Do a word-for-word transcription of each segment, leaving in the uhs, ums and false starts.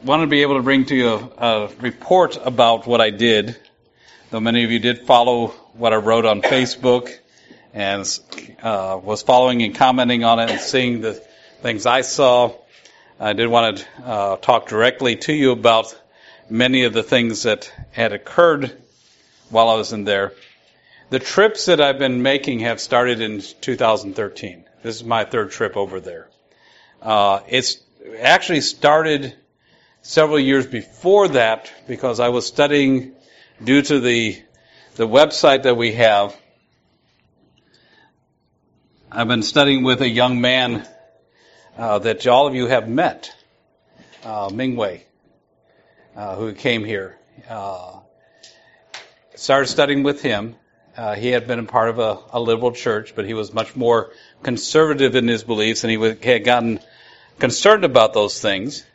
wanted to be able to bring to you a, a report about what I did, though many of you did follow what I wrote on Facebook and uh, was following and commenting on it and seeing the things I saw. I did want to uh, talk directly to you about many of the things that had occurred while I was in there. The trips that I've been making have started in two thousand thirteen. This is my third trip over there. Uh, it's actually started several years before that because I was studying due to the the website that we have. I've been studying with a young man uh, that all of you have met, uh, Mingwei, uh, who came here. Uh, started studying with him. Uh, he had been a part of a, a liberal church, but he was much more conservative in his beliefs, and he was, had gotten concerned about those things.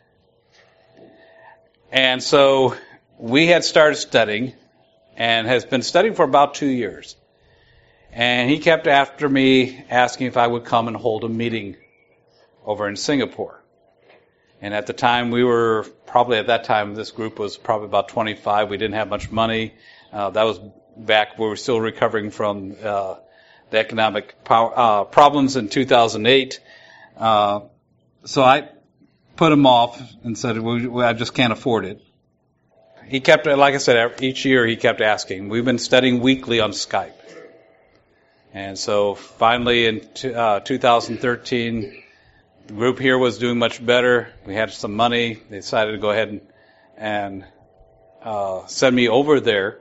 And so we had started studying, and has been studying for about two years. And he kept after me, asking if I would come and hold a meeting over in Singapore. And at the time, we were probably at that time, this group was probably about twenty-five. We didn't have much money. Uh, that was back, we were still recovering from uh, the economic power, uh, problems in two thousand eight. Uh, so I put him off and said, well, I just can't afford it. He kept, like I said, each year he kept asking. We've been studying weekly on Skype. And so finally in t- uh, two thousand thirteen, the group here was doing much better. We had some money. They decided to go ahead and, and uh, send me over there.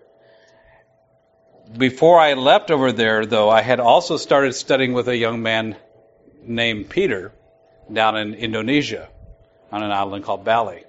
Before I left over there, though, I had also started studying with a young man named Peter down in Indonesia on an island called Bali.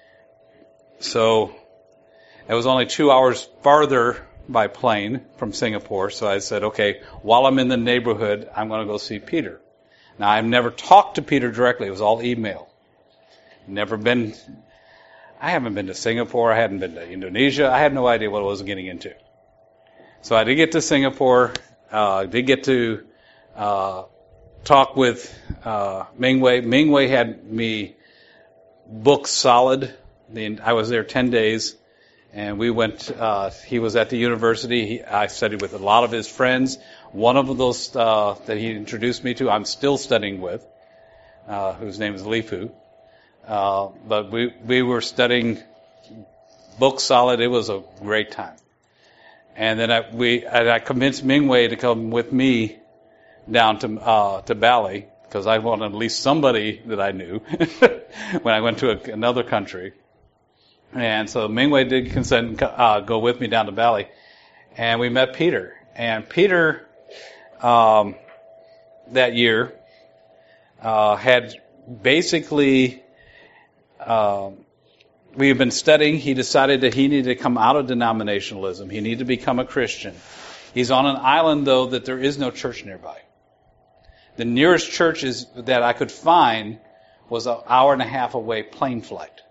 So it was only two hours farther by plane from Singapore, so I said, okay, while I'm in the neighborhood, I'm going to go see Peter. Now, I've never talked to Peter directly. It was all email. Never been, I haven't been to Singapore. I hadn't been to Indonesia. I had no idea what I was getting into. So I did get to Singapore. Uh, I did get to uh, talk with uh, Mingwei. Mingwei had me booked solid. The, I was there ten days, and we went. Uh, he was at the university. He, I studied with a lot of his friends. One of those uh, that he introduced me to, I'm still studying with, uh, whose name is Li Fu. Uh, but we we were studying booked solid. It was a great time. And then I, we, and I convinced Mingwei to come with me down to uh, to Bali because I wanted at least somebody that I knew when I went to a, another country. And so Mingwei did consent and uh, go with me down to Bali, and we met Peter. And Peter, um, that year, uh, had basically. Um, We had been studying. He decided that he needed to come out of denominationalism. He needed to become a Christian. He's on an island, though, that there is no church nearby. The nearest church is, that I could find was an hour and a half away plane flight.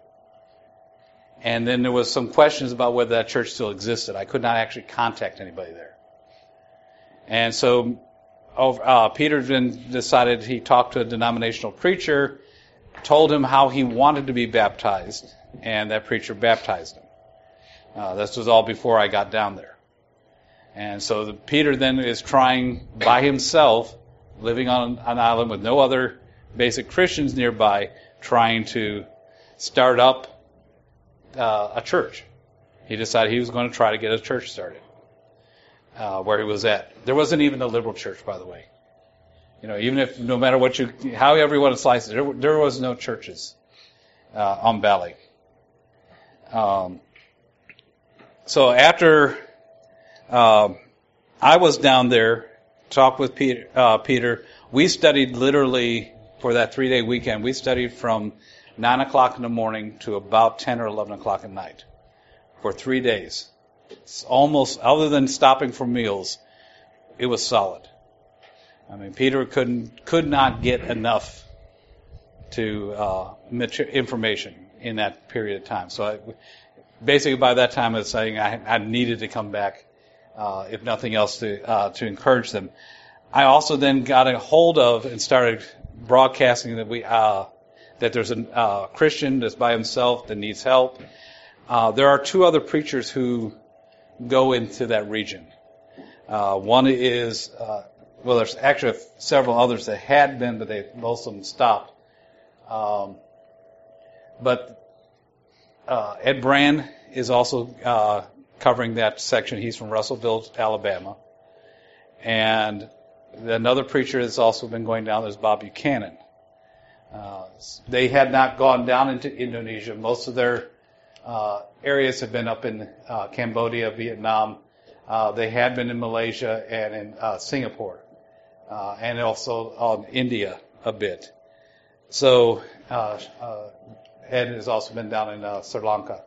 And then there was some questions about whether that church still existed. I could not actually contact anybody there. And so uh, Peter then decided, he talked to a denominational preacher, told him how he wanted to be baptized. And that preacher baptized him. Uh, this was all before I got down there. And so the, Peter then is trying by himself, living on an island with no other basic Christians nearby, trying to start up uh, a church. He decided he was going to try to get a church started uh, where he was at. There wasn't even a liberal church, by the way. You know, even if, no matter what you, how everyone slices it, there, there was no churches uh, on Bali. Um, so after uh, I was down there, talked with Peter, uh, Peter, we studied literally for that three-day weekend. We studied from nine o'clock in the morning to about ten or eleven o'clock at night for three days. It's almost, other than stopping for meals, it was solid. I mean, Peter couldn't, could not get enough to uh, information in that period of time. So I, basically by that time I was saying I, I needed to come back, uh, if nothing else, to uh, to encourage them. I also then got a hold of and started broadcasting that we uh, that there's a uh, Christian that's by himself that needs help. Uh, there are two other preachers who go into that region. Uh, one is, uh, well, there's actually several others that had been, but they most of them stopped. Um, but uh, Ed Brand is also uh, covering that section. He's from Russellville, Alabama. And another preacher that's also been going down is Bob Buchanan. Uh, they had not gone down into Indonesia. Most of their uh, areas have been up in uh, Cambodia, Vietnam. Uh, they had been in Malaysia and in uh, Singapore, uh, and also on India a bit. So uh, uh, Ed has also been down in uh, Sri Lanka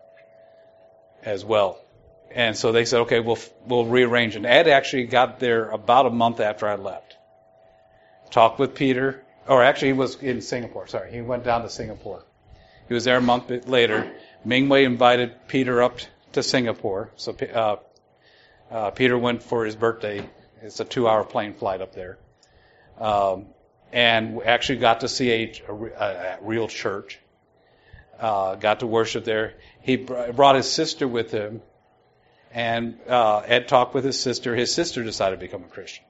as well. And so they said, okay, we'll we'll rearrange. And Ed actually got there about a month after I left. Talked with Peter, or actually he was in Singapore. Sorry, he went down to Singapore. He was there a month later. Mingwei invited Peter up to Singapore. So uh, uh, Peter went for his birthday. It's a two-hour plane flight up there, um, and we actually got to see a, a, a real church. Uh, got to worship there. He brought his sister with him. And uh, Ed talked with his sister. His sister decided to become a Christian.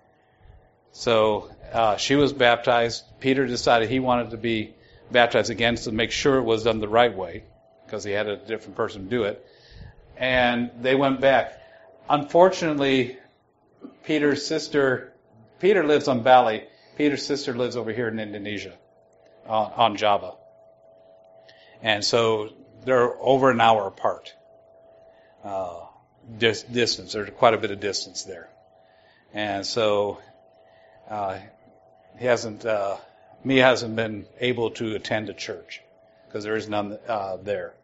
So uh, she was baptized. Peter decided he wanted to be baptized again to make sure it was done the right way, because he had a different person do it. And they went back. Unfortunately, Peter's sister, Peter lives on Bali. Peter's sister lives over here in Indonesia, on, on Java. And so they're over an hour apart. Uh, dis- distance. There's quite a bit of distance there. And so, uh, he hasn't, uh, me hasn't been able to attend a church because there is none, uh, there.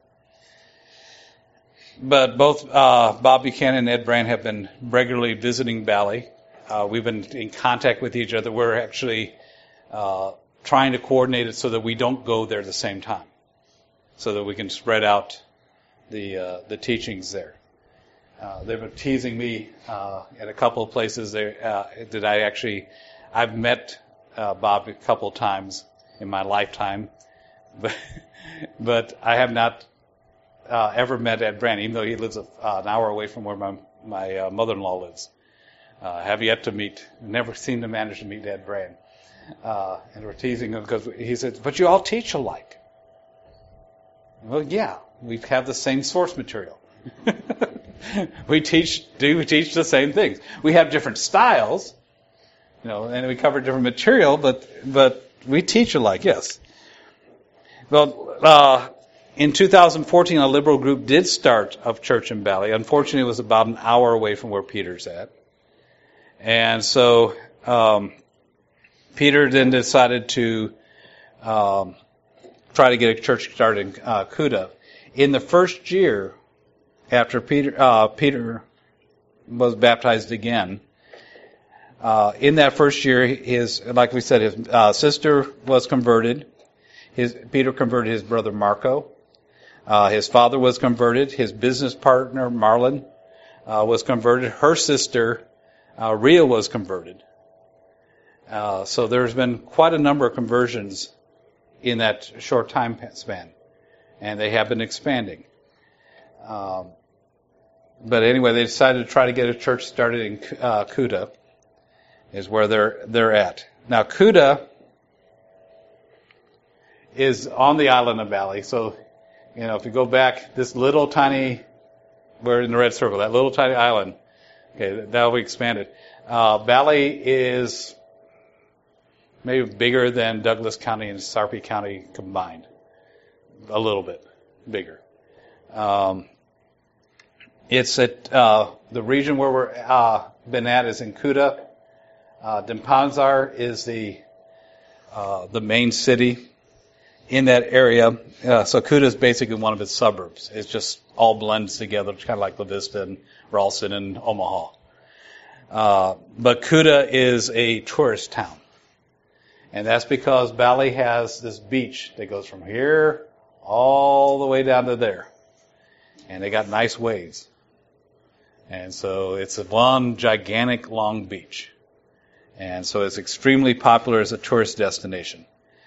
But both, uh, Bob Buchanan and Ed Brand have been regularly visiting Bali. Uh, we've been in contact with each other. We're actually, uh, trying to coordinate it so that we don't go there at the same time, so that we can spread out the uh, the teachings there. Uh, they've been teasing me uh, at a couple of places they, uh, that I actually, I've met uh, Bob a couple of times in my lifetime, but but I have not uh, ever met Ed Brand, even though he lives a, uh, an hour away from where my my uh, mother-in-law lives. Uh, I have yet to meet, never seemed to manage to meet Ed Brand. Uh, and we're teasing him because he said, but you all teach alike. Well, yeah, we have the same source material. we teach, do we teach the same things? We have different styles, you know, and we cover different material, but but we teach alike, yes. Well, uh, in two thousand fourteen, a liberal group did start a church in Bali. Unfortunately, it was about an hour away from where Peter's at, and so um, Peter then decided to Um, try to get a church started in uh, Kuta. In the first year after Peter uh, Peter was baptized again, uh, in that first year, his like we said, his uh, sister was converted. His Peter converted his brother Marco. Uh, his father was converted. His business partner Marlon uh, was converted. Her sister uh, Ria was converted. Uh, so there's been quite a number of conversions in that short time span, and they have been expanding. Um, but anyway, they decided to try to get a church started in uh, Kuta, is where they're they're at. Now, Kuta is on the island of Bali. So, you know, if you go back, this little tiny, we're in the red circle, that little tiny island. Okay, now we expanded. Uh, Bali is maybe bigger than Douglas County and Sarpy County combined. A little bit bigger. Um, it's at, uh, the region where we're, uh, been at is in Kuta. Uh, Denpasar is the, uh, the main city in that area. Uh, so Kuta is basically one of its suburbs. It just all blends together, kind of like La Vista and Ralston and Omaha. Uh, but Kuta is a tourist town. And that's because Bali has this beach that goes from here all the way down to there. And they got nice waves. And so it's a one gigantic long beach. And so it's extremely popular as a tourist destination.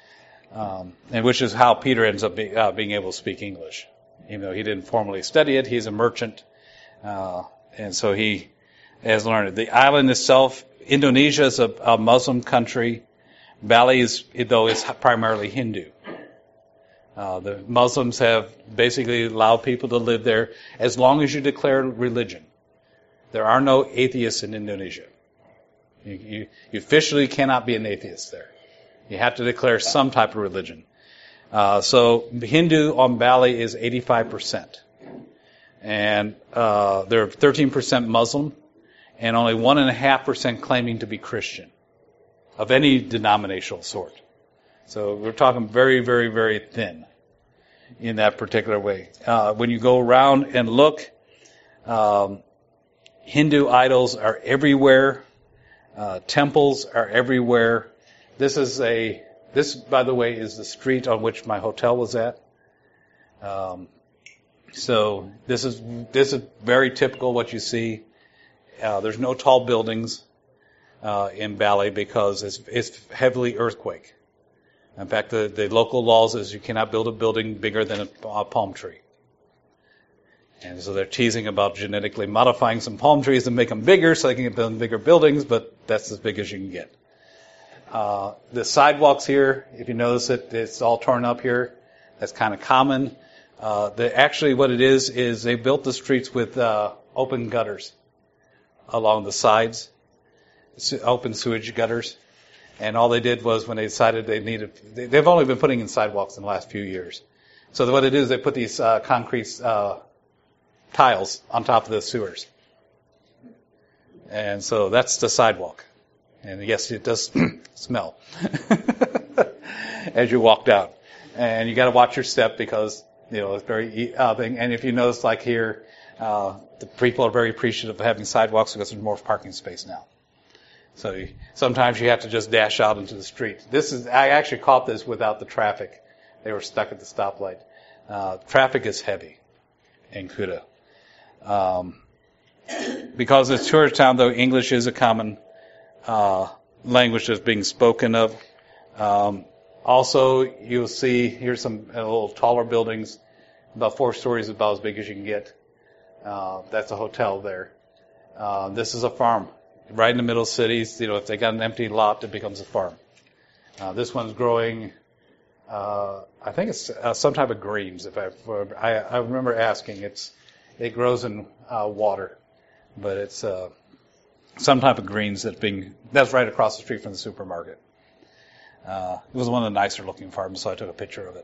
um, and which is how Peter ends up be, uh, being able to speak English. Even though he didn't formally study it, he's a merchant, uh, and so he has learned it. The island itself, Indonesia is a, a Muslim country. Bali is, though, is primarily Hindu. Uh, the Muslims have basically allowed people to live there as long as you declare religion. There are no atheists in Indonesia. You, you, you officially cannot be an atheist there. You have to declare some type of religion. Uh, so Hindu on Bali is eighty-five percent. And uh, there are thirteen percent Muslim and only one point five percent claiming to be Christian of any denominational sort. So we're talking very, very, very thin in that particular way. Uh, when you go around and look, um, Hindu idols are everywhere. Uh, temples are everywhere. This is a, this, by the way, is the street on which my hotel was at. Um, so this is, this is very typical what you see. Uh, there's no tall buildings, uh, in Bali because it's, it's heavily earthquake. In fact, the, the local laws is you cannot build a building bigger than a, a palm tree. And so they're teasing about genetically modifying some palm trees to make them bigger so they can build bigger buildings, but that's as big as you can get. Uh, the sidewalks here, if you notice it, it's all torn up here. That's kind of common. Uh, the, actually what it is, is they built the streets with, uh, open gutters along the sides, open sewage gutters. And all they did was when they decided they needed, they've only been putting in sidewalks in the last few years. So what it is, they put these, uh, concrete, uh, tiles on top of the sewers. And so that's the sidewalk. And yes, it does smell as you walk down. And you got to watch your step because, you know, it's very, uh, thing. And if you notice, like here, uh, the people are very appreciative of having sidewalks because there's more parking space now. So you, sometimes you have to just dash out into the street. This is, I actually caught this without the traffic. They were stuck at the stoplight. Uh, traffic is heavy in Kuta. Um, because it's a tourist town, though, English is a common uh, language that's being spoken of. Um, also, you'll see here's some uh, little taller buildings, about four stories, about as big as you can get. Uh, that's a hotel there. Uh, this is a farm, right in the middle of cities. You know, if they got an empty lot, it becomes a farm. Uh, this one's growing. Uh, I think it's uh, some type of greens. If I, I, I remember asking, it's. It grows in uh, water, but it's uh, some type of greens that's being, that's right across the street from the supermarket. Uh, it was one of the nicer looking farms, so I took a picture of it.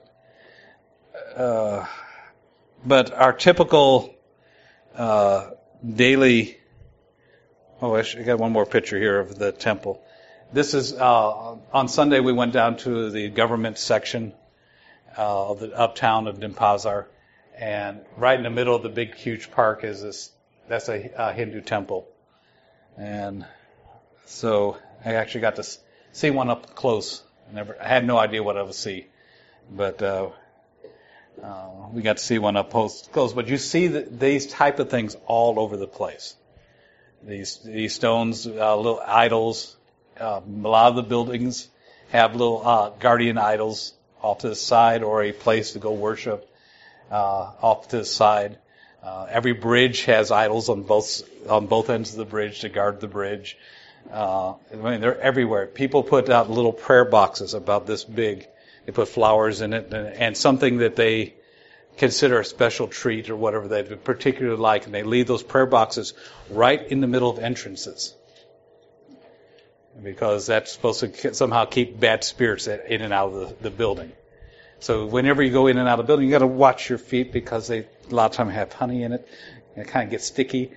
Uh, but our typical uh, daily, oh, I actually got one more picture here of the temple. This is, uh, on Sunday we went down to the government section uh, of the uptown of Denpasar. And right in the middle of the big, huge park is this, that's a, a Hindu temple. And so I actually got to see one up close. I never, I had no idea what I would see. But, uh, uh, we got to see one up close. But you see the, these type of things all over the place. These, these stones, uh, little idols, uh, a lot of the buildings have little, uh, guardian idols off to the side or a place to go worship. Uh, off to the side. Uh, every bridge has idols on both on both ends of the bridge to guard the bridge. Uh, I mean, they're everywhere. People put out little prayer boxes about this big. They put flowers in it and, and something that they consider a special treat or whatever they particularly like, and they leave those prayer boxes right in the middle of entrances because that's supposed to somehow keep bad spirits in and out of the, the building. So whenever you go in and out of the building, you got to watch your feet because they a lot of times have honey in it, and it kind of gets sticky,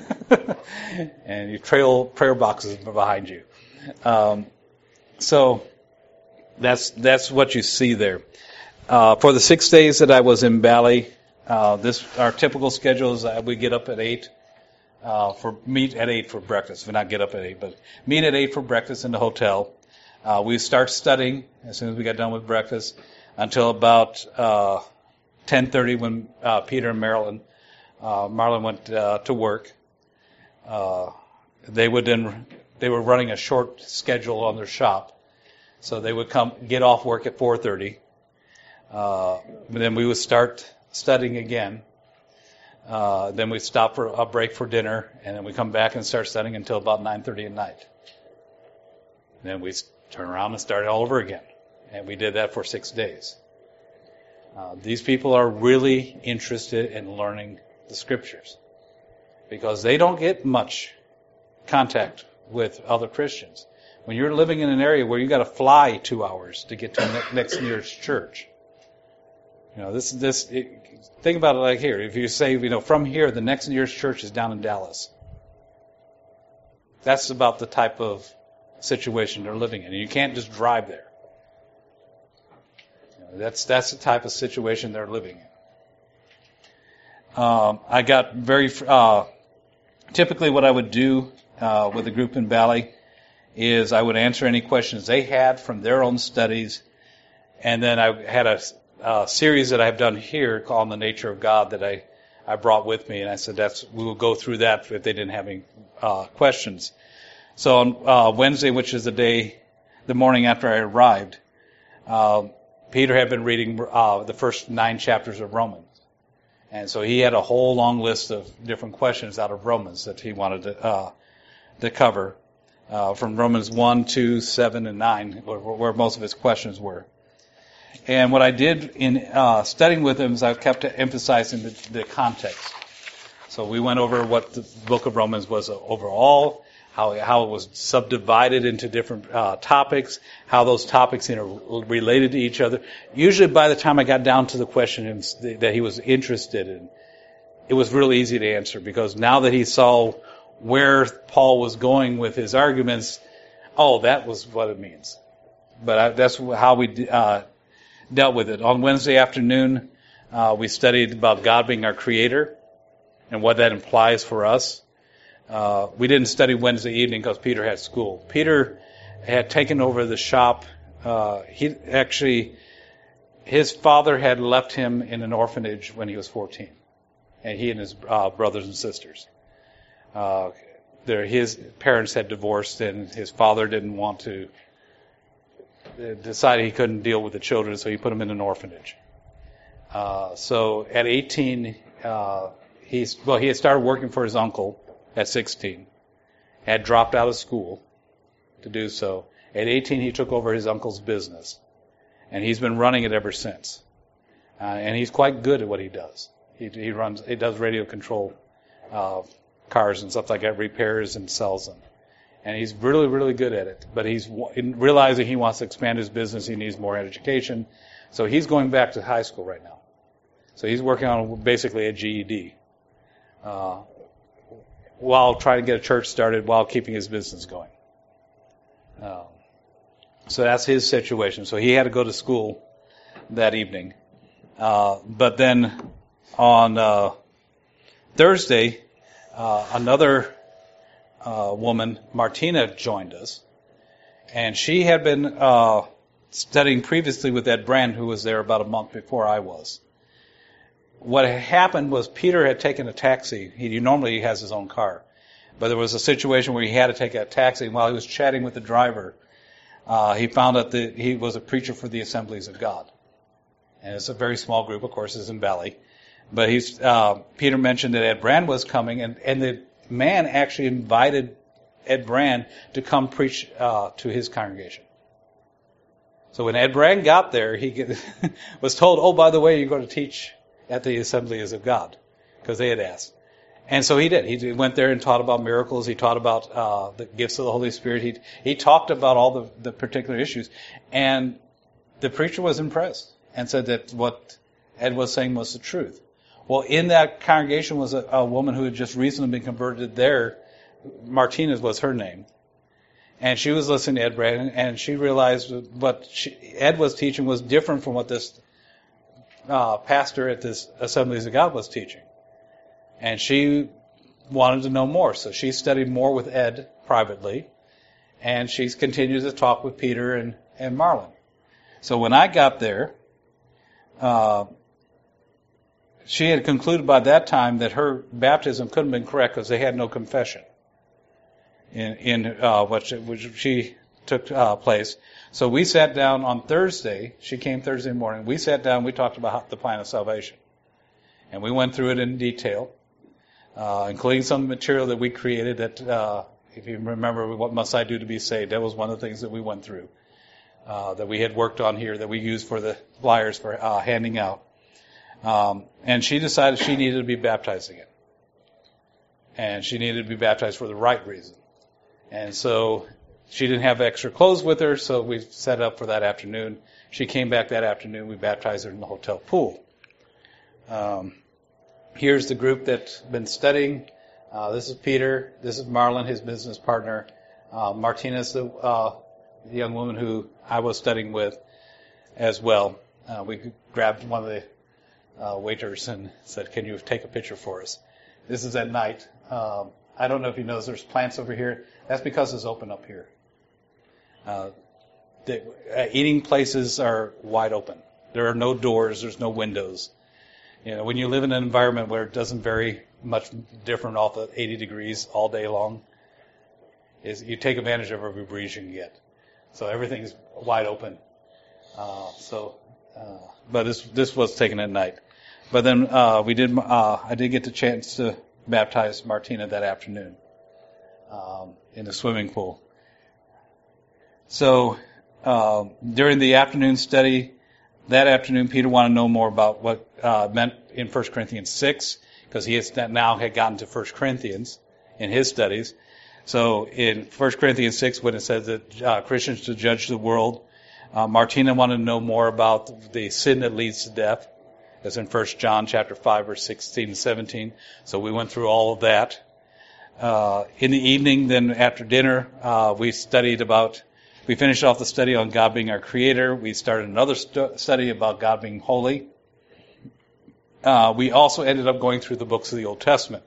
and you trail prayer boxes behind you. Um, so that's that's what you see there. Uh, for the six days that I was in Bali, uh, this our typical schedule is that we get up at eight uh, for meet at eight for breakfast. We not get up at eight, but meet at eight for breakfast in the hotel. Uh, we start studying as soon as we got done with breakfast. Until about uh, ten thirty when uh, Peter and Marilyn, uh, Marlon went uh, to work. Uh, they would then they were running a short schedule on their shop, So they would come, get off work at four thirty. Uh, then we would start studying again. Uh, then we'd stop for a break for dinner, and then we come back and start studying until about nine thirty at night. Then we turn around and start all over again. And we did that for six days. Uh, these people are really interested in learning the Scriptures because they don't get much contact with other Christians. When you're living in an area where you got to fly two hours to get to the next nearest church, you know, this this it, think about it like here. If you say, you know, from here the next nearest church is down in Dallas, that's about the type of situation they're living in. And you can't just drive there. You know, that's that's the type of situation they're living in. Um, I got very uh, typically what I would do uh, with the group in Valley is I would answer any questions they had from their own studies, and then I had a, a series that I've done here called The Nature of God that I, I brought with me, and I said that's we will go through that if they didn't have any uh, questions. So on uh, Wednesday, which is the day, the morning after I arrived, uh, Peter had been reading uh, the first nine chapters of Romans. And so he had a whole long list of different questions out of Romans that he wanted to, uh, to cover, uh, from Romans one, two, seven, and nine, where, where most of his questions were. And what I did in uh, studying with him is I kept emphasizing the, the context. So we went over what the book of Romans was overall, how how it was subdivided into different uh, topics, how those topics interrelated to each other. Usually by the time I got down to the question that he was interested in, it was really easy to answer because now that he saw where Paul was going with his arguments, oh, that was what it means. But I, that's how we uh, dealt with it. On Wednesday afternoon, uh, we studied about God being our creator and what that implies for us. Uh, we didn't study Wednesday evening because Peter had school. Peter had taken over the shop. Uh, he actually, his father had left him in an orphanage when he was fourteen, and he and his uh, brothers and sisters. Uh, there, his parents had divorced, and his father didn't want to. Decided he couldn't deal with the children, so he put them in an orphanage. Uh, so at eighteen, uh, he's well, he had started working for his uncle. At sixteen, had dropped out of school to do so. At eighteen, he took over his uncle's business, and he's been running it ever since. Uh, and he's quite good at what he does. He, he runs, he does radio control uh, cars and stuff like that, repairs and sells them. And he's really, really good at it. But he's realizing he wants to expand his business. He needs more education, so he's going back to high school right now. So he's working on basically a G E D. Uh, while trying to get a church started, while keeping his business going. Um, so that's his situation. So he had to go to school that evening. Uh, but then on uh, Thursday, uh, another uh, woman, Martina, joined us. And she had been uh, studying previously with Ed Brand, who was there about a month before I was. What had happened was Peter had taken a taxi. He normally has his own car. But there was a situation where he had to take a taxi. And while he was chatting with the driver, uh, he found out that he was a preacher for the Assemblies of God. And it's a very small group, of course, it's in Valley. But he's, uh, Peter mentioned that Ed Brand was coming, and, and the man actually invited Ed Brand to come preach uh, to his congregation. So when Ed Brand got there, he get, was told, oh, by the way, you're going to teach at the Assemblies of God, because they had asked. And so he did. He went there and taught about miracles. He taught about uh, the gifts of the Holy Spirit. He he talked about all the, the particular issues. And the preacher was impressed and said that what Ed was saying was the truth. Well, in that congregation was a, a woman who had just recently been converted there. Martinez was her name. And she was listening to Ed Brand, and she realized what she, Ed was teaching was different from what this Uh, pastor at this Assemblies of God was teaching. And she wanted to know more. So she studied more with Ed privately. And she's continued to talk with Peter and, and Marlon. So when I got there, uh, she had concluded by that time that her baptism couldn't have been correct because they had no confession in, in uh, what she, which she took uh, place. So we sat down on Thursday. She came Thursday morning. We sat down. We talked about how, the plan of salvation, and we went through it in detail, uh, including some material that we created. That, uh, if you remember, what must I do to be saved? That was one of the things that we went through, uh, that we had worked on here, that we used for the flyers for uh, handing out. Um, and she decided she needed to be baptized again, and she needed to be baptized for the right reason. And so she didn't have extra clothes with her, so we set up for that afternoon. She came back that afternoon. We baptized her in the hotel pool. Um, here's the group that's been studying. Uh, this is Peter. This is Marlon, his business partner. Uh, Martina's the uh, young woman who I was studying with as well. Uh, we grabbed one of the uh, waiters and said, "Can you take a picture for us?" This is at night. Um, I don't know if you notice there's plants over here. That's because it's open up here. Uh, the, uh, eating places are wide open. There are no doors. There's no windows. You know, when you live in an environment where it doesn't vary much different off of eighty degrees all day long, is you take advantage of every breeze you can get. So everything's wide open. Uh, so, uh, but this this was taken at night. But then uh, we did. Uh, I did get the chance to baptize Martina that afternoon um, in the swimming pool. So uh, during the afternoon study, that afternoon, Peter wanted to know more about what uh, meant in First Corinthians six, because he has now had gotten to First Corinthians in his studies. So in First Corinthians six, when it says that uh, Christians to judge the world, uh, Martina wanted to know more about the sin that leads to death. That's in First John chapter five, verse sixteen and seventeen. So we went through all of that. Uh, in the evening, then after dinner, uh, we studied about, we finished off the study on God being our creator. We started another stu- study about God being holy. Uh, we also ended up going through the books of the Old Testament,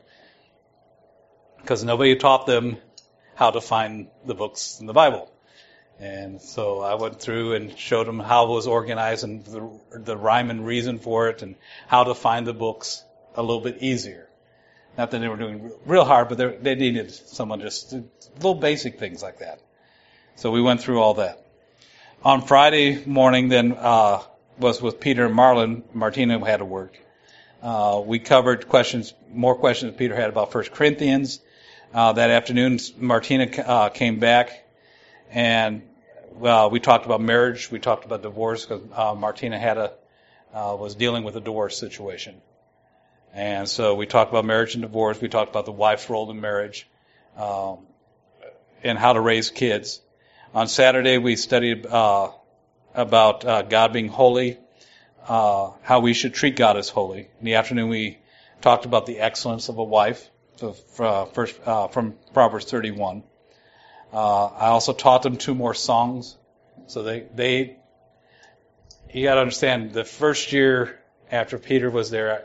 because nobody taught them how to find the books in the Bible. And so I went through and showed them how it was organized and the, the rhyme and reason for it, and how to find the books a little bit easier. Not that they were doing real hard, but they needed someone just to, little basic things like that. So we went through all that. On Friday morning, then, uh, was with Peter and Marlon. Martina had to work. Uh, we covered questions, more questions Peter had about First Corinthians. Uh, that afternoon, Martina uh, came back, and uh, we talked about marriage. We talked about divorce, because uh, Martina had a uh, was dealing with a divorce situation. And so we talked about marriage and divorce. We talked about the wife's role in marriage, um, and how to raise kids. On Saturday, we studied uh, about uh, God being holy, uh, how we should treat God as holy. In the afternoon, we talked about the excellence of a wife, so uh, first uh, from Proverbs thirty-one. Uh, I also taught them two more songs. So they, they you got to understand, the first year after Peter was there,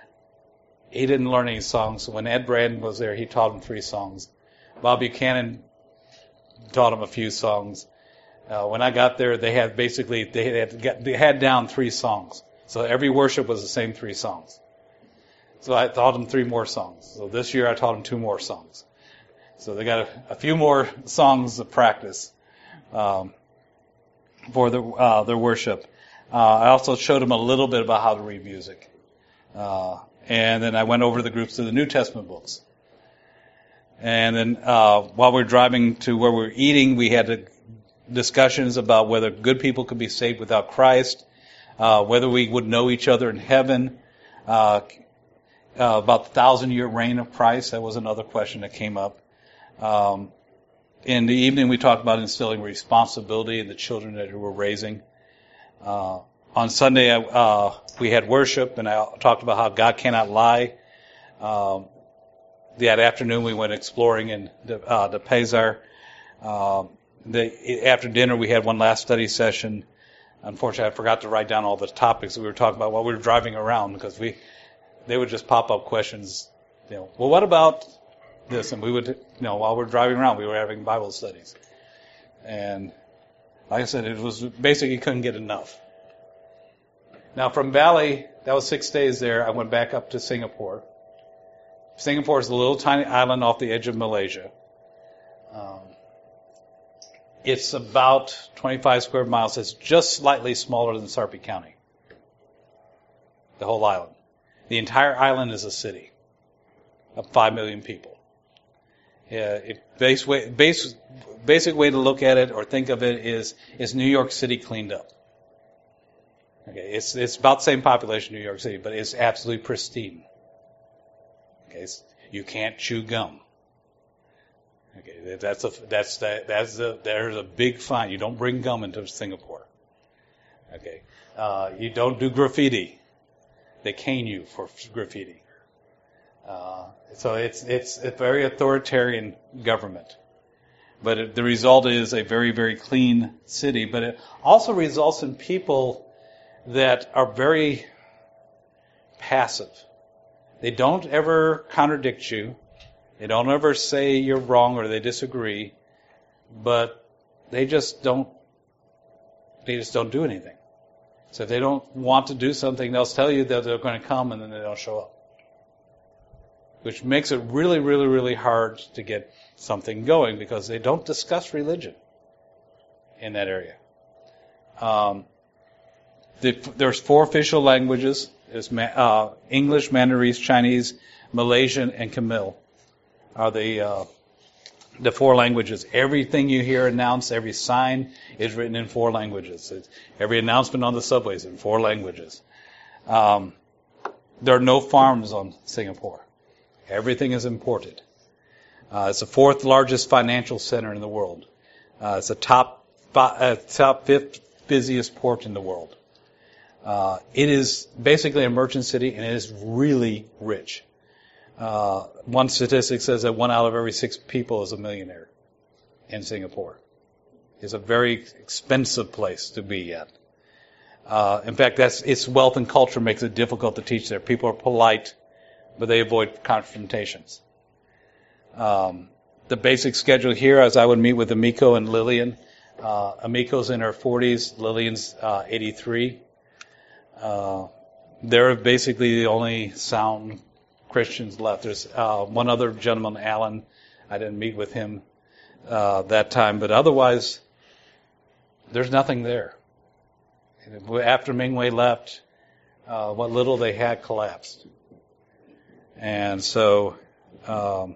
he didn't learn any songs. So when Ed Brandon was there, he taught him three songs. Bob Buchanan taught him a few songs. Uh, when I got there, they had basically, they had, they had down three songs. So every worship was the same three songs. So I taught them three more songs. So this year I taught them two more songs. So they got a, a few more songs to practice um, for the, uh, their worship. Uh, I also showed them a little bit about how to read music. Uh, and then I went over to the groups of the New Testament books. And then uh, while we were driving to where we were eating, we had a, discussions about whether good people could be saved without Christ, uh, whether we would know each other in heaven, uh, uh, about the thousand-year reign of Christ. That was another question that came up. Um, in the evening, we talked about instilling responsibility in the children that we were raising. Uh, on Sunday, uh, we had worship, and I talked about how God cannot lie. Um, that afternoon, we went exploring in the, uh, the Pesar. Uh, the, after dinner, we had one last study session. Unfortunately, I forgot to write down all the topics that we were talking about while we were driving around, because we they would just pop up questions. You know, well, what about this? And we would, you know, while we're driving around, we were having Bible studies. And like I said, it was basically couldn't get enough. Now from Bali, that was six days there, I went back up to Singapore. Singapore is a little tiny island off the edge of Malaysia. Um, It's about twenty-five square miles. It's just slightly smaller than Sarpy County. The whole island. The entire island is a city of five million people. Yeah, it, base way, base, basic way to look at it or think of it is is New York City cleaned up. Okay, it's it's about the same population New York City, but it's absolutely pristine. Okay, it's, you can't chew gum. Okay, that's a that's that that's a there's a big fine. You don't bring gum into Singapore. Okay, uh, you don't do graffiti. They cane you for graffiti. Uh, so it's it's a very authoritarian government, but it, the result is a very very clean city. But it also results in people that are very passive. They don't ever contradict you. They don't ever say you're wrong or they disagree, but they just don't, they just don't do anything. So if they don't want to do something, they'll tell you that they're going to come and then they don't show up. Which makes it really, really, really hard to get something going because they don't discuss religion in that area. Um, the, there's four official languages. There's uh, English, Mandarin, Chinese, Malaysian, and Tamil. Are the uh, the four languages. Everything you hear announced, every sign is written in four languages. It's, every announcement on the subways in four languages. Um, there are no farms on Singapore. Everything is imported. Uh, it's the fourth largest financial center in the world. Uh, it's the top uh, top fifth busiest port in the world. Uh, it is basically a merchant city, and it is really rich. Uh, one statistic says that one out of every six people is a millionaire in Singapore. It's a very expensive place to be at. Uh, in fact, that's its wealth and culture makes it difficult to teach there. People are polite, but they avoid confrontations. Um, the basic schedule here, as I would meet with Amiko and Lillian. Uh, Amiko's in her forties, Lillian's uh, eighty-three. Uh, they're basically the only sound Christians left. There's uh, one other gentleman, Alan. I didn't meet with him uh, that time, but otherwise, there's nothing there. After Mingwei left, uh, what little they had collapsed. And so, um,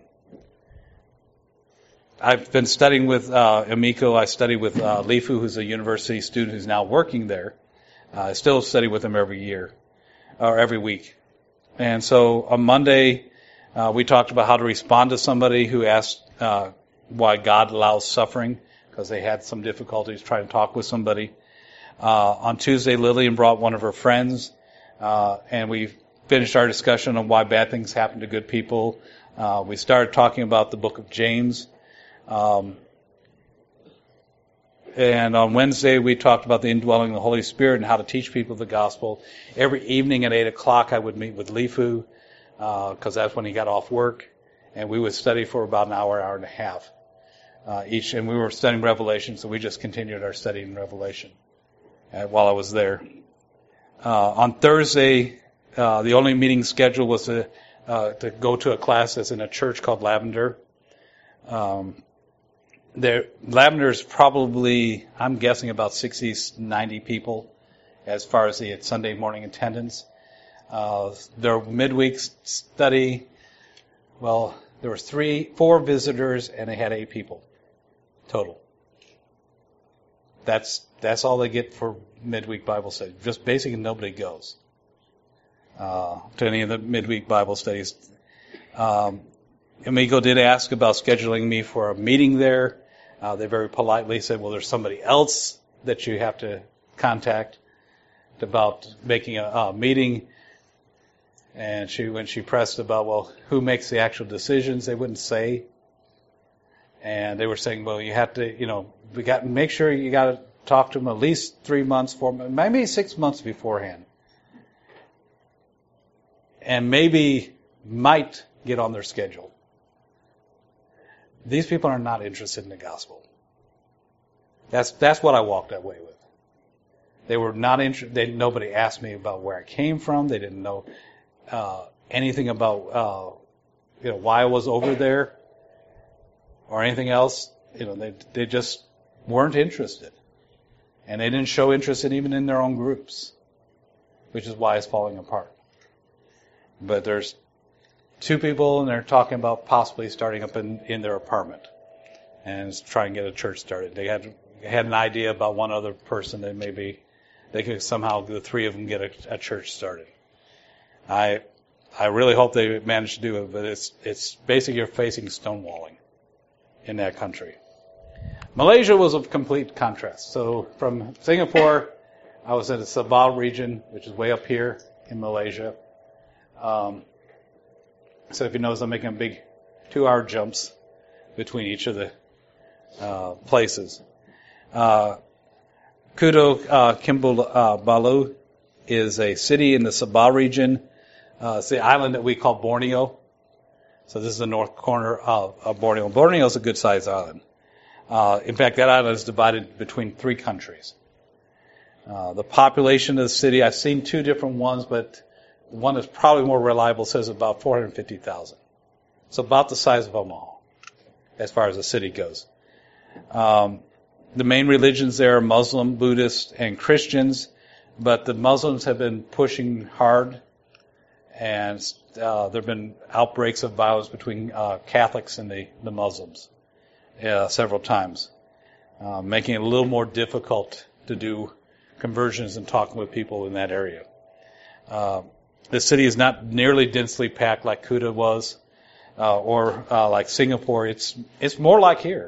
I've been studying with uh, Amiko. I studied with uh, Lifu, who's a university student who's now working there. Uh, I still study with him every year, or every week. And so on Monday, uh, we talked about how to respond to somebody who asked uh, why God allows suffering, because they had some difficulties trying to talk with somebody. Uh, on Tuesday, Lillian brought one of her friends, uh, and we finished our discussion on why bad things happen to good people. Uh, we started talking about the book of James. Um, and on Wednesday, we talked about the indwelling of the Holy Spirit and how to teach people the gospel. Every evening at eight o'clock, I would meet with Lifu, because uh, that's when he got off work, and we would study for about an hour, hour and a half uh, each. And we were studying Revelation, so we just continued our study in Revelation uh, while I was there. Uh, on Thursday, uh, the only meeting scheduled was to, uh, to go to a class that's in a church called Lavender. Um, There, Lavender is probably, I'm guessing, about sixty, ninety people as far as the Sunday morning attendance. Uh, their midweek study, well, there were three, four visitors, and they had eight people total. That's that's all they get for midweek Bible study. Just basically nobody goes uh, to any of the midweek Bible studies. Um, Amigo did ask about scheduling me for a meeting there. Uh, they very politely said, well, there's somebody else that you have to contact about making a, a meeting. And she, when she pressed about, well, who makes the actual decisions, they wouldn't say. And they were saying, well, you have to, you know, we got make sure you got to talk to them at least three months, four, maybe six months beforehand. And maybe might get on their schedule. These people are not interested in the gospel. That's that's what I walked away with. They were not interested. They, nobody asked me about where I came from. They didn't know uh, anything about uh, you know why I was over there or anything else. You know, they they just weren't interested. And they didn't show interest in even in their own groups, which is why it's falling apart. But there's two people, and they're talking about possibly starting up in, in their apartment and try and get a church started. They had had an idea about one other person that maybe they could somehow, the three of them, get a, a church started. I I really hope they manage to do it, but it's it's basically you're facing stonewalling in that country. Malaysia was a complete contrast. So from Singapore, I was in the Sabah region, which is way up here in Malaysia. Um, so if you notice, I'm making a big two-hour jumps between each of the uh, places. Uh, Kuto uh, Kinabalu is a city in the Sabah region. Uh, it's the island that we call Borneo. So this is the north corner of, of Borneo. Borneo is a good-sized island. Uh, in fact, that island is divided between three countries. Uh, the population of the city, I've seen two different ones, but the one that's probably more reliable says about four hundred fifty thousand. It's about the size of Omaha, as far as the city goes. Um, the main religions there are Muslim, Buddhist, and Christians, but the Muslims have been pushing hard, and uh, there have been outbreaks of violence between uh, Catholics and the, the Muslims uh, several times, uh, making it a little more difficult to do conversions and talking with people in that area. Uh, the city is not nearly densely packed like Kuta was, uh, or uh, like Singapore. It's it's more like here.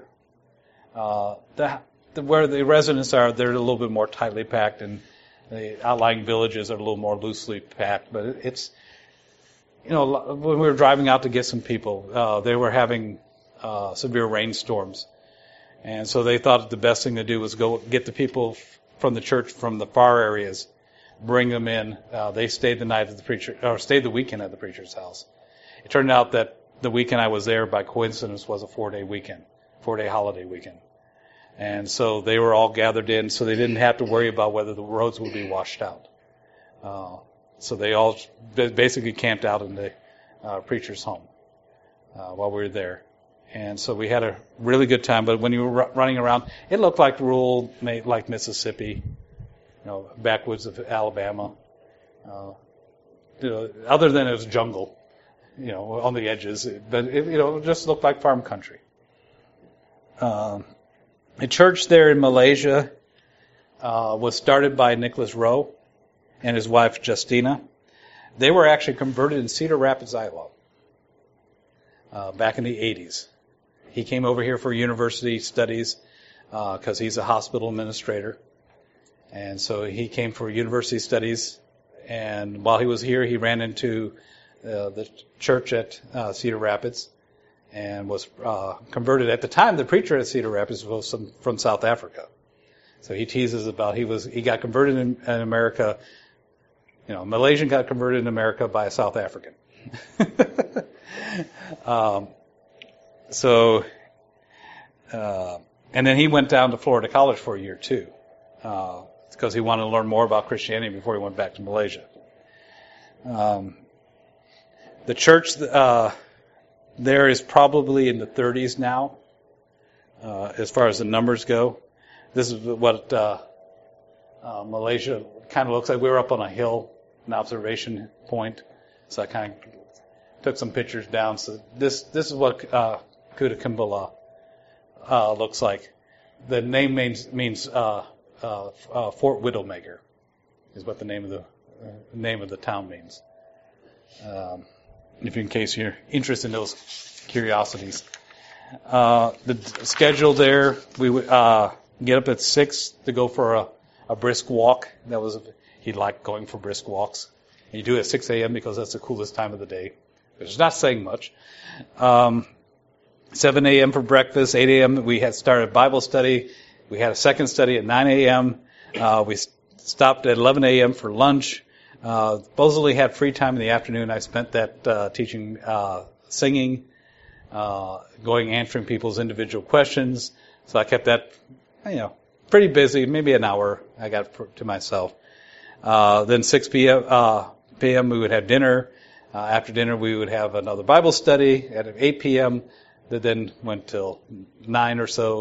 Uh, the, the, where the residents are, they're a little bit more tightly packed, and the outlying villages are a little more loosely packed. But it, it's, you know, when we were driving out to get some people, uh, they were having uh, severe rainstorms, and so they thought the best thing to do was go get the people from the church from the far areas, bring them in. Uh, they stayed the night at the preacher, or stayed the weekend at the preacher's house. It turned out that the weekend I was there, by coincidence, was a four-day weekend, four-day holiday weekend. And so they were all gathered in, so they didn't have to worry about whether the roads would be washed out. Uh, so they all basically camped out in the uh, preacher's home uh, while we were there. And so we had a really good time. But when you were running around, it looked like rural, like Mississippi, you know, backwoods of Alabama. Uh, you know, other than it was jungle, you know, on the edges. But it, you know, it just looked like farm country. Um, a church there in Malaysia uh, was started by Nicholas Rowe and his wife Justina. They were actually converted in Cedar Rapids, Iowa, uh, back in the eighties. He came over here for university studies because uh, he's a hospital administrator. And so he came for university studies. And while he was here, he ran into uh, the church at uh, Cedar Rapids and was uh, converted. At the time, the preacher at Cedar Rapids was some, from South Africa. So he teases about he was he got converted in, in America. You know, a Malaysian got converted in America by a South African. um, So, uh, and then he went down to Florida College for a year too, uh, because he wanted to learn more about Christianity before he went back to Malaysia. Um, the church uh, there is probably in the thirties now, uh, as far as the numbers go. This is what uh, uh, Malaysia kind of looks like. We were up on a hill, an observation point, so I kind of took some pictures down. So this this is what uh, Kuta Kinabalu uh, looks like. The name means means uh, uh, uh, Fort Widowmaker, is what the name of the uh, name of the town means. Um, if in case you're interested in those curiosities, uh, the schedule there, we would uh, get up at six to go for a, a brisk walk. That was he liked going for brisk walks. And you do it at six a.m. because that's the coolest time of the day. Which is not saying much. Um, seven a.m. for breakfast, eight a.m. we had started Bible study. We had a second study at nine a.m. Uh, we stopped at eleven a.m. for lunch. Uh, supposedly had free time in the afternoon. I spent that uh, teaching, uh, singing, uh, going answering people's individual questions. So I kept that, you know, pretty busy. Maybe an hour I got to myself. Uh, then six p.m. Uh, p.m. we would have dinner. Uh, after dinner, we would have another Bible study at eight p.m. that then went till nine or so,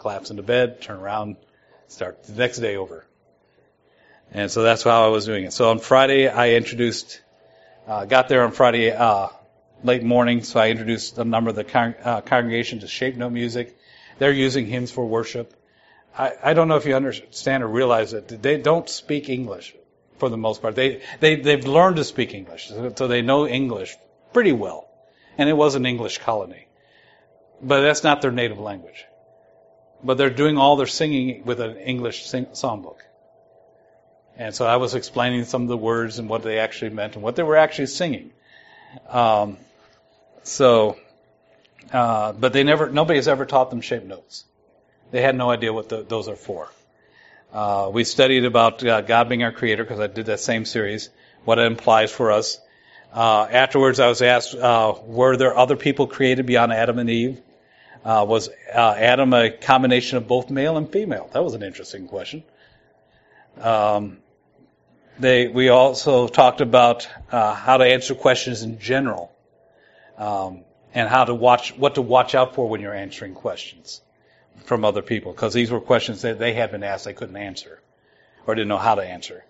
collapse into bed, turn around, start the next day over. And so that's how I was doing it. So on Friday, I introduced, uh, got there on Friday uh, late morning, so I introduced a number of the con- uh, congregation to Shape Note Music. They're using hymns for worship. I, I don't know if you understand or realize that they don't speak English for the most part. They, they, they've learned to speak English, so they know English pretty well. And it was an English colony. But that's not their native language. But they're doing all their singing with an English sing- songbook. And so I was explaining some of the words and what they actually meant and what they were actually singing. Um, so, uh, but they never, nobody has ever taught them shape notes. They had no idea what the, those are for. Uh, we studied about uh, God being our creator because I did that same series, what it implies for us. Uh, afterwards, I was asked, uh, were there other people created beyond Adam and Eve? Uh, was uh, Adam a combination of both male and female? That was an interesting question. Um, they, we also talked about uh, how to answer questions in general, um, and how to watch, what to watch out for when you're answering questions from other people, because these were questions that they had been asked they couldn't answer or didn't know how to answer.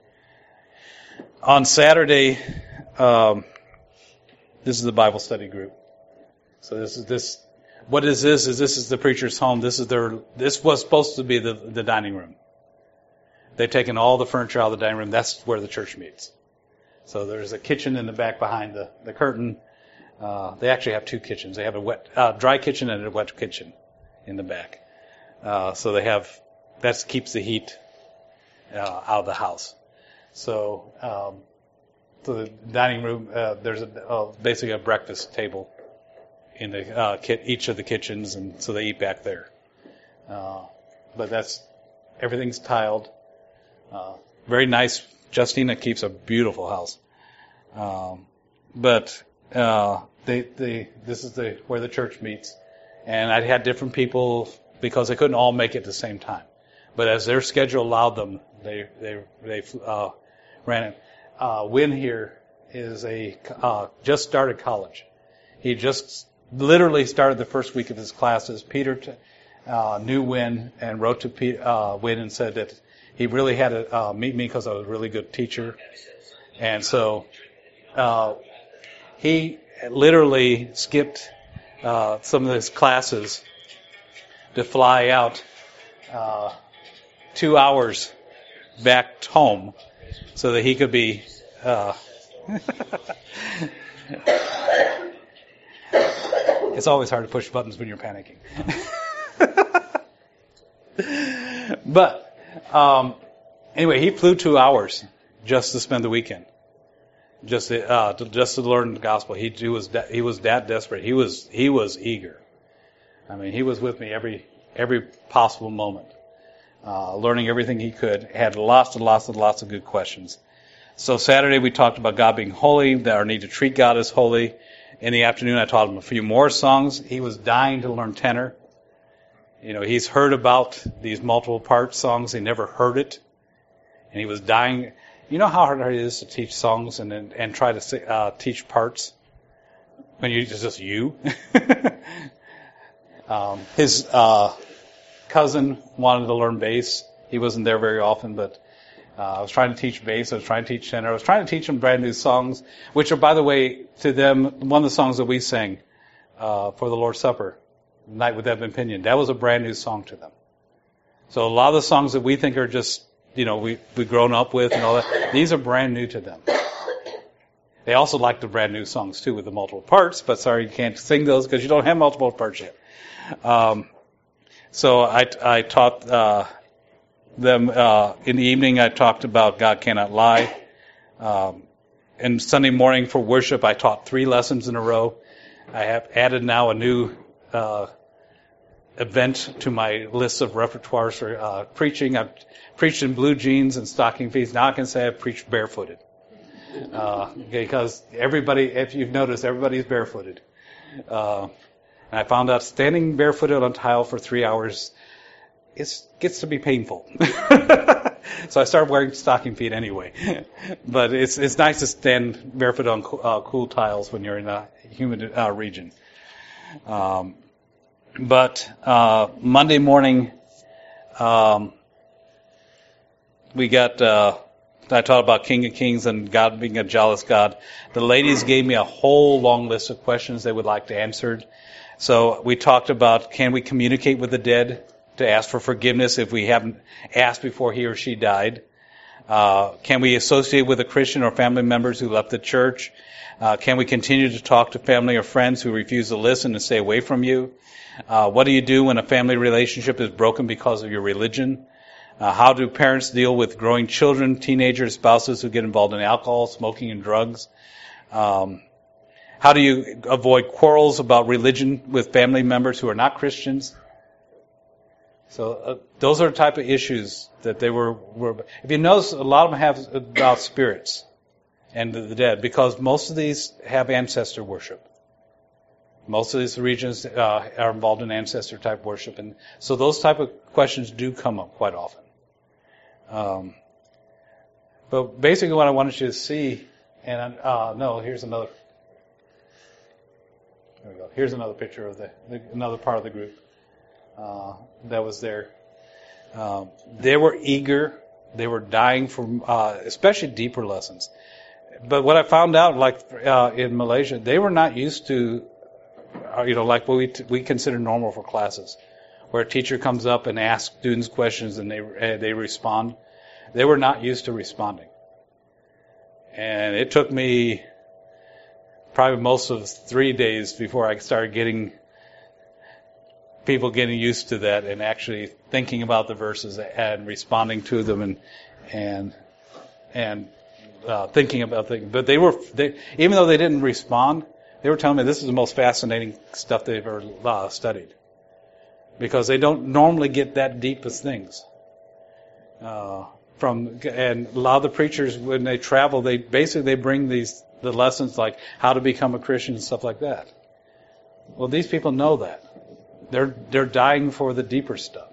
On Saturday, um, this is the Bible study group. So this is this. What is this? Is this is the preacher's home? This is their. This was supposed to be the the dining room. They've taken all the furniture out of the dining room. That's where the church meets. So there's a kitchen in the back behind the the curtain. Uh, they actually have two kitchens. They have a wet, uh, dry kitchen and a wet kitchen in the back. Uh, so they have that keeps the heat uh, out of the house. So, um, so the dining room, uh, there's a, uh, basically a breakfast table in the uh, kit, each of the kitchens, and so they eat back there. Uh, but that's everything's tiled. Uh, very nice. Justina keeps a beautiful house. Um, but uh, they, they, this is the where the church meets, and I had different people because they couldn't all make it at the same time. But as their schedule allowed them, they they they uh, ran it. Uh, Win here is a uh, just started college. He just literally started the first week of his classes. Peter t- uh, knew Win and wrote to P- uh, Win and said that he really had to uh, meet me because I was a really good teacher. And so uh, he literally skipped uh, some of his classes to fly out uh, two hours back home so that he could be uh, it's always hard to push buttons when you're panicking. But um, anyway, he flew two hours just to spend the weekend, just to, uh, to just to learn the gospel. He, he was de- he was that desperate. He was he was eager. I mean, he was with me every every possible moment, uh, learning everything he could. Had lots and lots and lots of good questions. So Saturday we talked about God being holy, that our need to treat God as holy. In the afternoon I taught him a few more songs. He was dying to learn tenor. You know, he's heard about these multiple part songs. He never heard it. And he was dying. You know how hard it is to teach songs and and, and try to uh, teach parts when you it's just you. um, his uh, cousin wanted to learn bass. He wasn't there very often, but uh, I was trying to teach bass. I was trying to teach tenor. I was trying to teach them brand new songs, which are, by the way, to them one of the songs that we sang uh, for the Lord's Supper, Night with Evan Pinion. That was a brand new song to them. So a lot of the songs that we think are just, you know, we, we've grown up with and all that, these are brand new to them. They also like the brand new songs, too, with the multiple parts, but sorry, you can't sing those because you don't have multiple parts yet. Um, so I, I taught uh, them, uh, in the evening I talked about God Cannot Lie. Um, and Sunday morning for worship, I taught three lessons in a row. I have added now a new uh, event to my list of repertoires for uh, preaching. I've preached in blue jeans and stocking feet. Now I can say I've preached barefooted. Uh, because everybody, if you've noticed, everybody's barefooted. Uh, and I found out standing barefooted on tile for three hours, it gets to be painful. So I started wearing stocking feet anyway. But it's it's nice to stand barefoot on uh, cool tiles when you're in a humid uh, region. Um, but uh, Monday morning, Um, we got, uh, I taught about King of Kings and God being a jealous God. The ladies gave me a whole long list of questions they would like to answer. So we talked about, can we communicate with the dead to ask for forgiveness if we haven't asked before he or she died? Uh, can we associate with a Christian or family members who left the church? Uh, can we continue to talk to family or friends who refuse to listen and stay away from you? Uh, what do you do when a family relationship is broken because of your religion? Uh, how do parents deal with growing children, teenagers, spouses who get involved in alcohol, smoking, and drugs? Um, how do you avoid quarrels about religion with family members who are not Christians? So uh, those are the type of issues that they were, were. If you notice, a lot of them have about spirits and the dead, because most of these have ancestor worship. Most of these regions uh, are involved in ancestor type worship, and so those type of questions do come up quite often. Um, but basically, what I wanted you to see, and uh, no, here's another. There we go. Here's another picture of the, the another part of the group uh, that was there. Um, they were eager. They were dying for, uh, especially deeper lessons. But what I found out, like uh, in Malaysia, they were not used to, uh, you know, like what we t- we consider normal for classes, where a teacher comes up and asks students questions and they uh, they respond. They were not used to responding, and it took me probably most of three days before I started getting people getting used to that and actually thinking about the verses and responding to them and and and. Uh, thinking about things, but they were, they, even though they didn't respond, they were telling me this is the most fascinating stuff they've ever uh, studied, because they don't normally get that deep as things. Uh, from and a lot of the preachers, when they travel, they basically they bring these the lessons like how to become a Christian and stuff like that. Well, these people know that they're they're dying for the deeper stuff,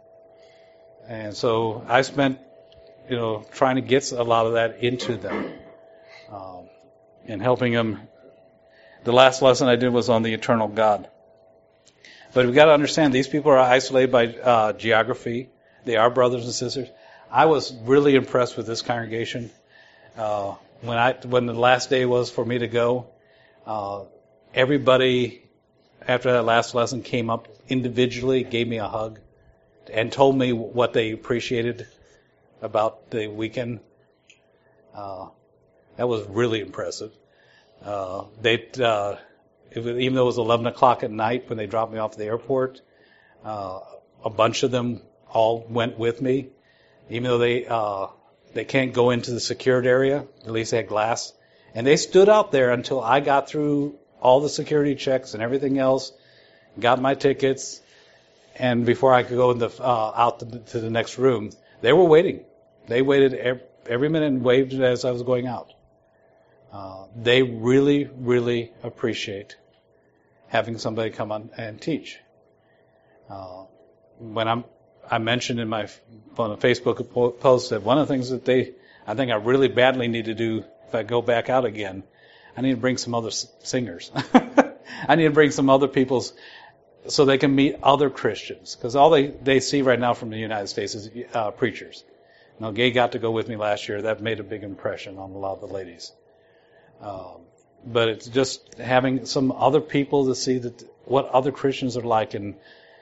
and so I spent. You know, trying to get a lot of that into them, um, and helping them. The last lesson I did was on the eternal God. But we've got to understand, these people are isolated by uh, geography. They are brothers and sisters. I was really impressed with this congregation. Uh, when I when the last day was for me to go, uh, everybody after that last lesson came up individually, gave me a hug, and told me what they appreciated about the weekend. Uh, that was really impressive. Uh, they, uh, it was, even though it was eleven o'clock at night when they dropped me off at the airport, uh, a bunch of them all went with me, even though they, uh, they can't go into the secured area. At least they had glass. And they stood out there until I got through all the security checks and everything else, got my tickets, and before I could go in the, uh, out to the, to the next room, they were waiting. They waited every, every minute and waved as I was going out. Uh, they really, really appreciate having somebody come on and teach. Uh, when I'm, I mentioned in my on a Facebook post that one of the things that they, I think I really badly need to do if I go back out again, I need to bring some other singers. I need to bring some other people's, so they can meet other Christians. Because all they, they see right now from the United States is uh, preachers. Now, Gay got to go with me last year. That made a big impression on a lot of the ladies. Um, but it's just having some other people to see that what other Christians are like, and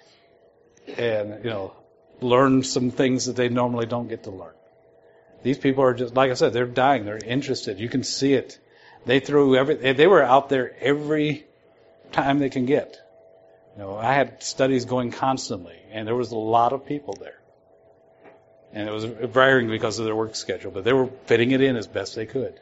and you know, learn some things that they normally don't get to learn. These people are just, like I said, they're dying. They're interested. You can see it. They threw every. They were out there every time they can get. You know, I had studies going constantly, and there was a lot of people there. And it was varying because of their work schedule, but they were fitting it in as best they could.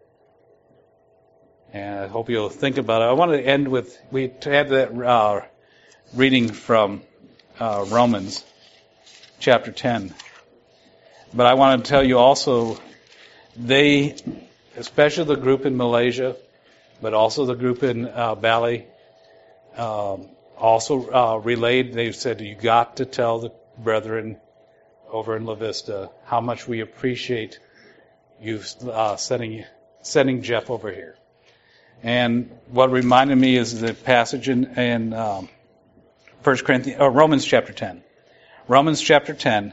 And I hope you'll think about it. I want to end with, we had that uh, reading from uh, Romans chapter ten. But I want to tell you also, they, especially the group in Malaysia, but also the group in uh, Bali, um, also uh, relayed, they said, you got to tell the brethren over in La Vista how much we appreciate you uh, sending sending Jeff over here. And what reminded me is the passage in, in um, First Corinthians, or Romans chapter ten. Romans chapter ten.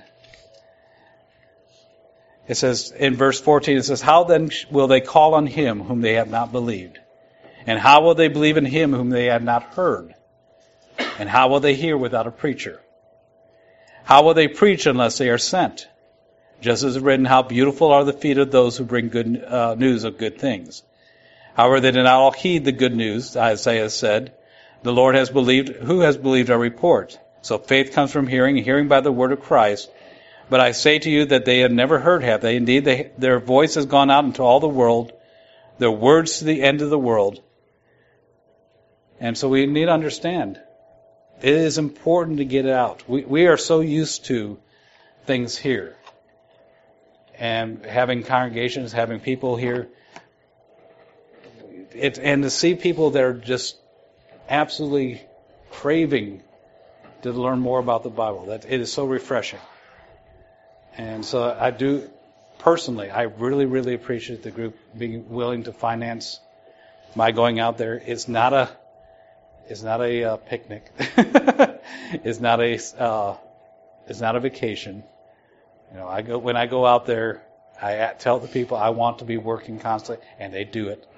It says in verse fourteen, it says, "How then will they call on him whom they have not believed? And how will they believe in him whom they have not heard? And how will they hear without a preacher? How will they preach unless they are sent? Just as written, how beautiful are the feet of those who bring good uh, news of good things. However, they did not all heed the good news. Isaiah said, the Lord has believed, who has believed our report? So faith comes from hearing, and hearing by the word of Christ. But I say to you that they have never heard, have they? Indeed, they, their voice has gone out into all the world, their words to the end of the world." And so we need to understand, it is important to get it out. We, we are so used to things here. And having congregations, having people here. It, and to see people that are just absolutely craving to learn more about the Bible. That it is so refreshing. And so I do, personally, I really, really appreciate the group being willing to finance my going out there. It's not a, it's not a uh, picnic. It's not a, uh, it's not a vacation. You know, I go when I go out there, I tell the people I want to be working constantly, and they do it.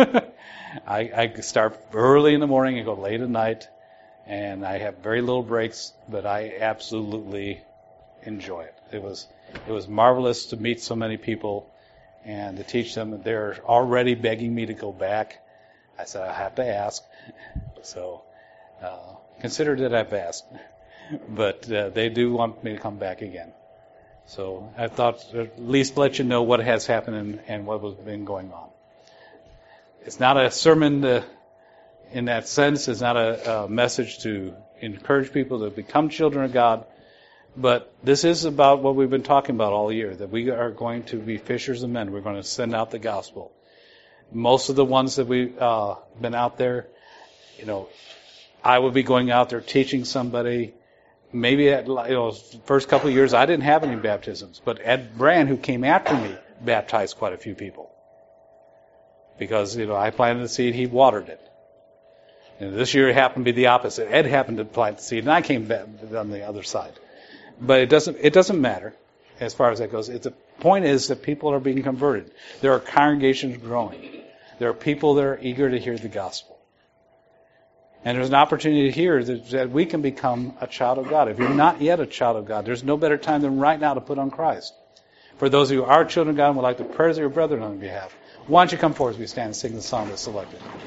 I, I start early in the morning and go late at night, and I have very little breaks, but I absolutely enjoy it. It was it was marvelous to meet so many people and to teach them. They're already begging me to go back. I said I have to ask, so uh, consider that I've asked. But uh, they do want me to come back again. So I thought at least let you know what has happened and, and what has been going on. It's not a sermon to, in that sense. It's not a, a message to encourage people to become children of God. But this is about what we've been talking about all year, that we are going to be fishers of men. We're going to send out the gospel. Most of the ones that we've uh, been out there, you know, I would be going out there teaching somebody. Maybe at, you know, first couple of years I didn't have any baptisms, but Ed Brand, who came after me, baptized quite a few people. Because, you know, I planted the seed, he watered it. And this year it happened to be the opposite. Ed happened to plant the seed, and I came back on the other side. But it doesn't it doesn't matter as far as that goes. It's, the point is that people are being converted. There are congregations growing. There are people that are eager to hear the gospel. And there's an opportunity here that, that we can become a child of God. If you're not yet a child of God, there's no better time than right now to put on Christ. For those of you who are children of God and would like to pray with your brethren on your behalf, why don't you come forward as we stand and sing the song that's selected.